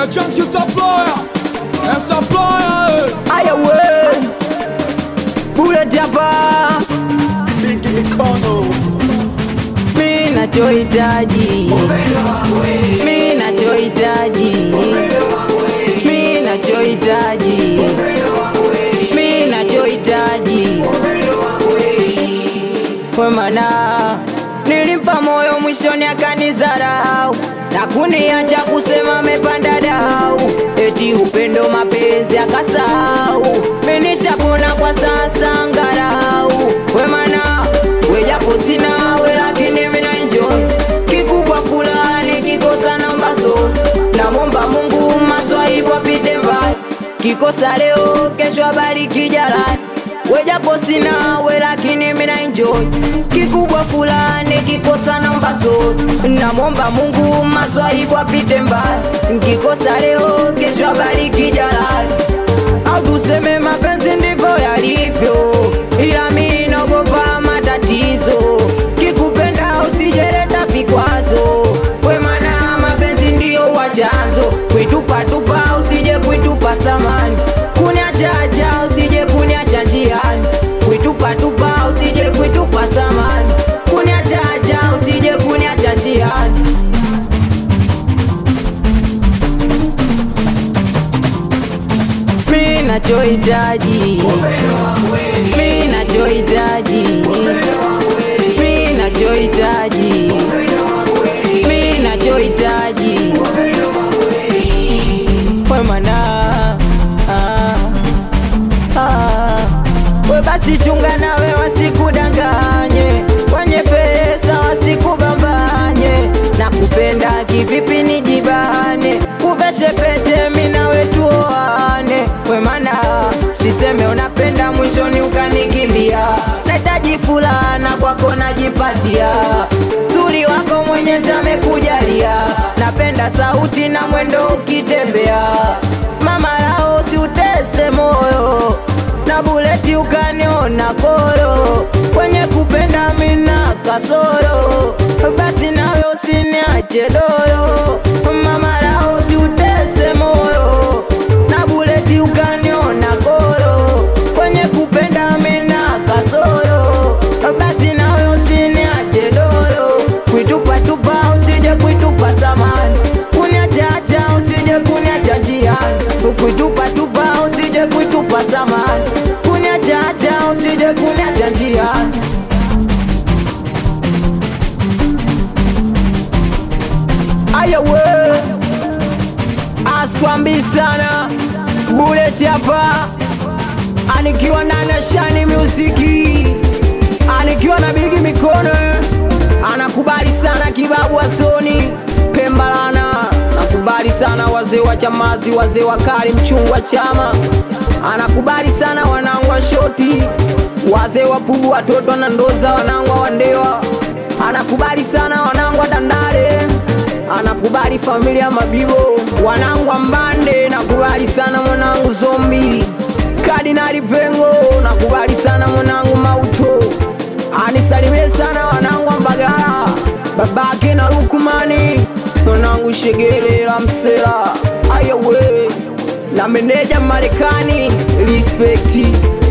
Chunky Supplier, Supplier. Aya we Bullet hapa Bigi mikono. Mimi nachohitaji Mimi nachohitaji Mimi nachohitaji Mimi nachohitaji Kwa maana nilimpa moyo mwishoni akanizarau na kuniacha kusema mepanda dau, eti upendo mapenzi akasahau. Mimi nishapona kwa sasa ngarau. We mana we japo sina we lakini mimi na enjoy. Kikubwa fulani kikosa namba so, namomba Mungu maswaibu apite mbali. Kikosa leo kesho abariki jalali. We japo sina we lakini mimi na enjoy. Kikubwa fulani kikosa namba so, namomba Mungu maswaibu apite mbali. Kikosa leo kesho abariki jalali. Au tuseme mapenzi ndivyo yalivyo, ila mimi naogopa matatizo. Kikupenda usijeleta vikwazo, we maana mapenzi ndio chanzo. Kuitupa tupa usije kuitupa samani, kuniacha usije kuniacha njiani. Kuitupa tupa usije kuitupa samani, kuniacha usije kuniacha njiani. Mimi nachohitaji Mimi nachohitaji Mimi nachohitaji Mimi nachohitaji we mana we basi chunga nawe wasikudanganye, kwenye pesa wasikubambanye. Na kupenda kivipi nijibane, kuveshe pete mimi nawe tuoane. We mana siseme unapenda mwishoni ukanikimbia. Nahitaji fulana kwako najipatia, tuli wako Mwenyezi amekujalia. Napenda sauti na mwendo ukitembea, mama lao si utese moyo. Na buleti ukaniona koro, kwenye kupenda mina kasoro. Basi nawe usiniache doro, mama lao si utese moyo. Na buleti ukaniona koro, kwenye kupenda mina kasoro. Basi nawe usiniache doro, kuitupa tupa usije kuitupa samani, kuniacha usije kuniacha njiani. Kuitupa tupa usije kuitupa samani, kuniacha usije kuniacha njiani. Aya we askwambi sana Bullet hapa, anikiwa na Nashani Musiki, anikiwa na Bigi mikono. Anakubali sana kibabu Soni Pembalana, anakubali sana wazee wa Chamazi, wazee wa Kali Mchungwa Chama. Anakubali sana wanangu wa Shoti, wazee wa Pugu, watoto na Ndoza, wanangu wa Ndewa. Anakubali sana wanangu wa Dandare, anakubali familia Mabibo, wanangu wa Mbande. Nakubali sana mwanangu Zombi Kardinali Pengo, nakubali sana mwanangu Mauto. Anisalimie sana wanangu wa Mbagala, babake na Lukumani, mwanangu Shegere la Msela. Aya we na meneja Marekani, respect.